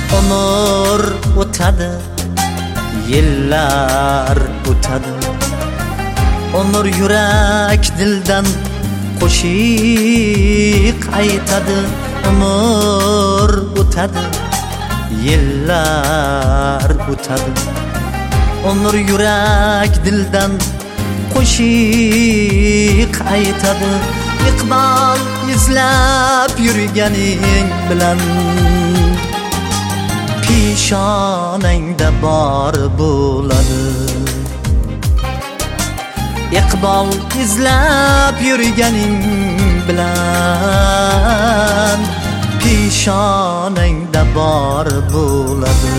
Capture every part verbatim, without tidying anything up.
Umr o'tadi, yillar o'tadi. Umr yurak dildan qo'shiq aytadi. Umr o'tadi, yillar o'tadi. Umr yurak dildan qo'shiq aytadi. Iqbol izlab yurganing bilan peshonangda bor bo'ladi. Iqbol izlab yurganing bilan peshonangda bor bo'ladi.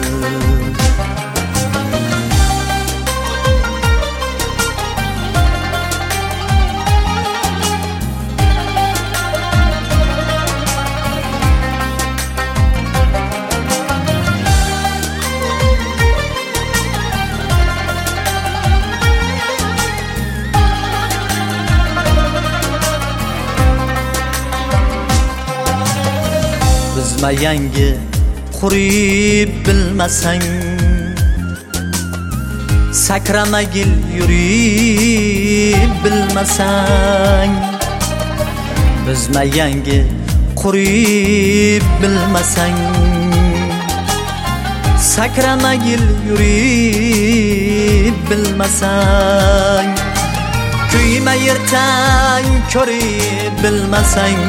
Bizma yangi qurib bilmasang, sakramagil yurib bilmasang. Bizma yangi qurib bilmasang, sakramagil yurib bilmasang. Kuyma yertang ko'rib bilmasang,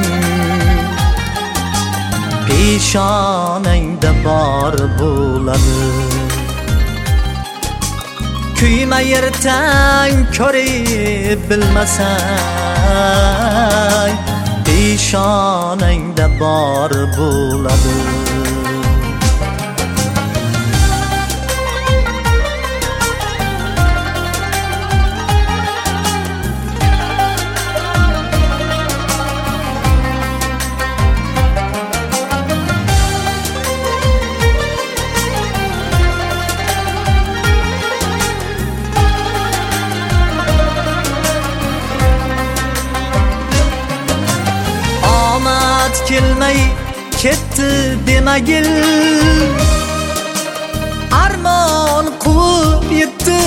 peshonangda bor bo'ladi. Kuyma yertang ko'rib bilmasang, peshonangda bor bo'ladi. Kelmay ketdi demagil, armon quvib yetdi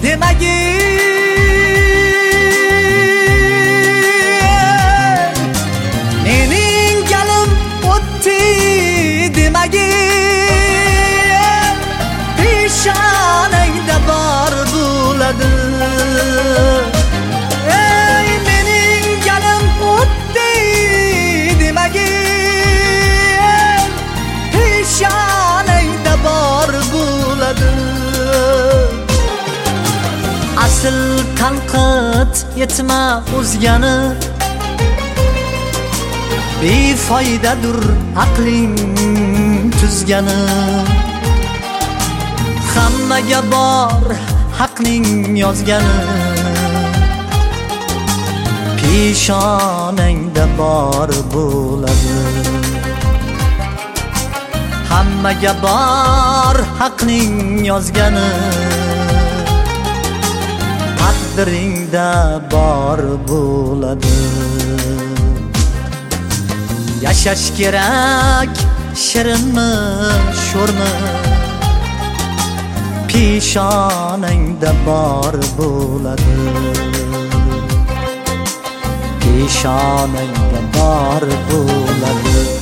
demagil. Mening galim o'tdi demagil, peshonangda bor bo'ladi. Ey mening galim o'tdi peshonangda bor bo'ladi. Asl tanqid etma o'zgani, befoydadir aqling tuzgani. Hammaga bor haqning yozgani, peshonangda bor bo'ladi. Hammaga bor haqning yozgani, taqdiringda bor bo'ladi. Yashash kerak shirinmi sho'rmi, peshonangda bor bo'ladi. Peshonangda bor bo'ladi.